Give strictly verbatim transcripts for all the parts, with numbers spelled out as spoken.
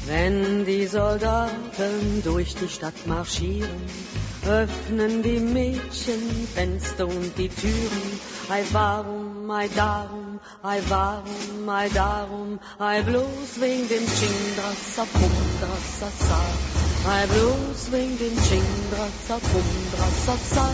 Wenn die Soldaten durch die Stadt marschieren, öffnen die Mädchen Fenster und die Türen. Ei warum, ei darum, ei warum, ei darum, ei bloß wegen dem Chingdrassa, Pumdrassa, sa. Ei bloß wegen dem Chingdrassa, Pumdrassa, sa.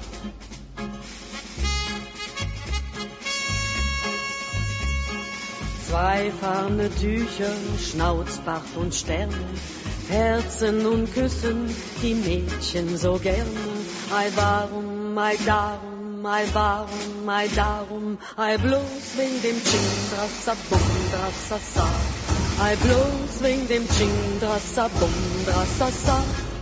Zwei farbene Tücher, Schnauzbart und Sterne, Herzen und Küssen die Mädchen so gerne. Ei warum, ei darum, ei warum, ei darum, ei bloß wegen dem Chingdrassa, Bumdrassa, sa. Ei bloß wegen dem Chingdrassa, Bumdrassa, sa.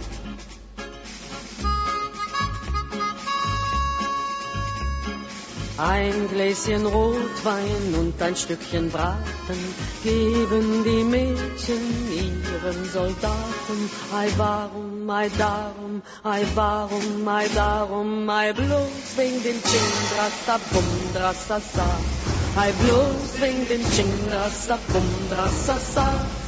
Ein Gläschen Rotwein und ein Stückchen Braten geben die Mädchen ihren Soldaten. Ei warum, ei darum, ei warum, ei darum, ei bloß wegen dem Chingdrassa, Bumdrassa, sa. Ei bloß wegen dem Chingdrassa, Bumdrassa, sa.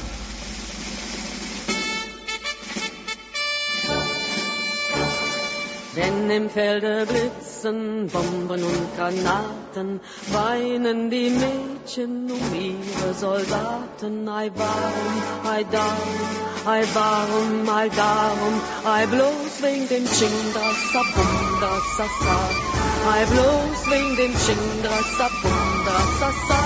Wenn im Felde blitzen Bomben und Granaten, weinen die Mädchen um ihre Soldaten. Ei warum, ei darum, ei warum, ei darum, ei bloß wegen dem Chingdrassa, Bumdrassa, sa. Ei bloß wegen dem Chingdrassa, Bumdrassa, sa.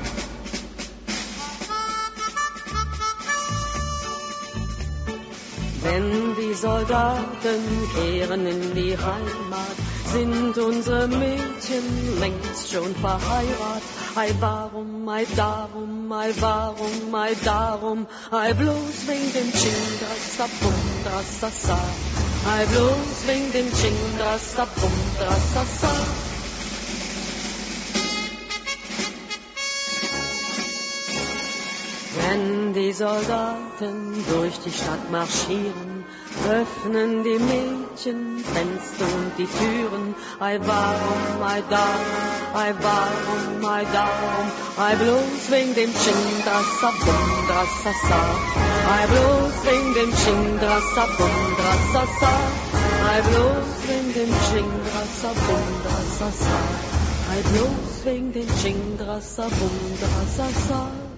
Wenn die Soldaten kehren in die Heimat, sind unsere Mädchen längst schon verheiratet. Ei warum, ei darum, ei warum, ei darum, ei bloß wegen dem Chingdrassa, Bumdrassa, sa. Ei bloß wegen dem Chingdrassa, Bumdrassa, sa. Wenn die Soldaten durch die Stadt marschieren, öffnen die Mädchen Fenster und die Türen. Ei warum, ei darum, ei warum, ei darum, ei bloß wegen dem Chingdrassa, Bumdrassa, sa. Ei bloß wegen dem Chingdrassa, Bumdrassa, sa. Ei bloß wegen dem Chingdrassa, Bumdrassa, sa. Ei bloß wegen dem Chingdrassa, Bumdrassa, sa.